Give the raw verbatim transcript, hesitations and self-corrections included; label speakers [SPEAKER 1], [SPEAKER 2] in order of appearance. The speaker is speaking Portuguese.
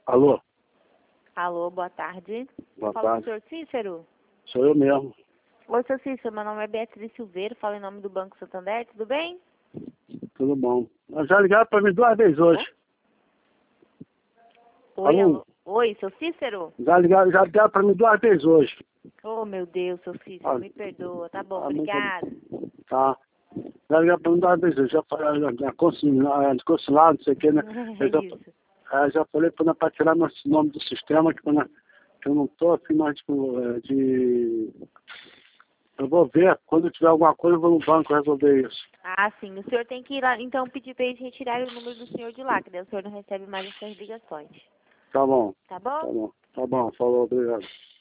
[SPEAKER 1] Alô?
[SPEAKER 2] Alô, boa tarde.
[SPEAKER 1] Boa
[SPEAKER 2] Fala com o
[SPEAKER 1] tarde.
[SPEAKER 2] senhor Cícero?
[SPEAKER 1] Sou eu mesmo.
[SPEAKER 2] Oi, senhor Cícero, meu nome é Beatriz Silveira, falo em nome do Banco Santander, tudo bem?
[SPEAKER 1] Tudo bom. Mas já ligaram para mim duas vezes hoje.
[SPEAKER 2] Oi,
[SPEAKER 1] Alô?
[SPEAKER 2] alô. Oi, seu Cícero?
[SPEAKER 1] Já ligaram, já ligaram para mim duas vezes hoje.
[SPEAKER 2] Oh, meu Deus, seu Cícero,
[SPEAKER 1] Ah,
[SPEAKER 2] me perdoa. Tá bom,
[SPEAKER 1] ah, muito
[SPEAKER 2] obrigada.
[SPEAKER 1] Tá. Já ligaram para mim duas vezes hoje. Já falei na consulado, não sei o que, né?
[SPEAKER 2] É
[SPEAKER 1] Eu já,
[SPEAKER 2] isso.
[SPEAKER 1] ah, já falei para tirar meu nome do sistema, que, quando, que eu não estou assim mais tipo, eh, de... Eu vou ver, quando eu tiver alguma coisa eu vou no banco resolver isso.
[SPEAKER 2] Ah, sim, o senhor tem que ir lá, então pedir para eles retirarem o número do senhor de lá, que daí o senhor não recebe mais essas ligações.
[SPEAKER 1] Tá bom,
[SPEAKER 2] Tá
[SPEAKER 1] tá
[SPEAKER 2] bom?
[SPEAKER 1] bom, tá bom, falou, obrigado.